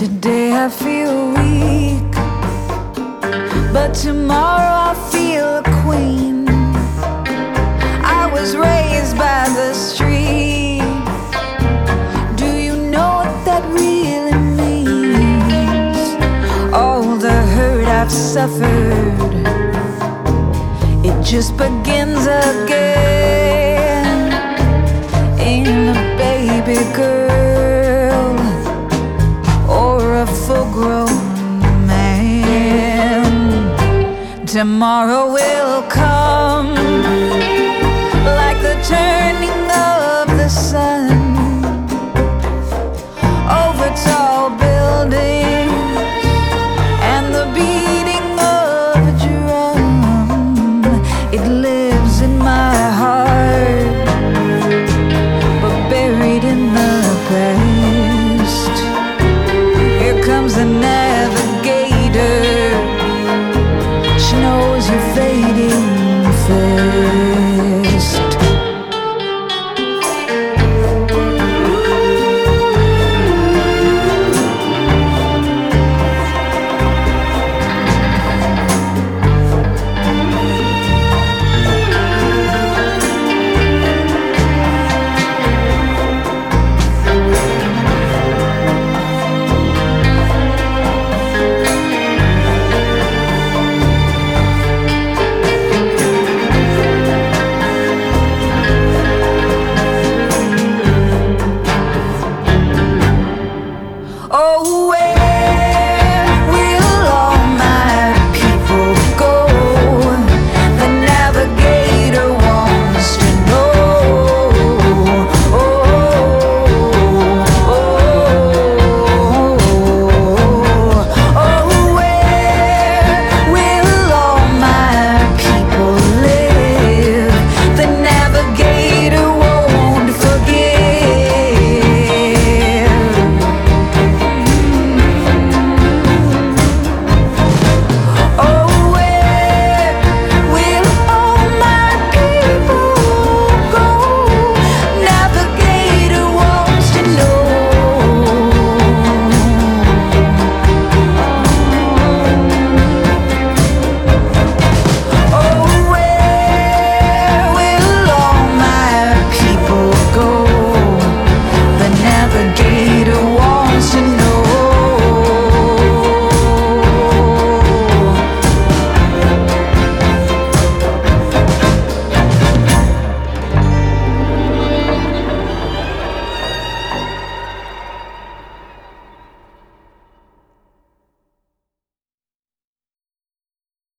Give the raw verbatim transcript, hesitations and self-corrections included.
Today I feel weak, but tomorrow I'll feel a queen. I was raised by the street. Do you know what that really means? All the hurt I've suffered, it just begins again in a baby girl or a full-grown man. Tomorrow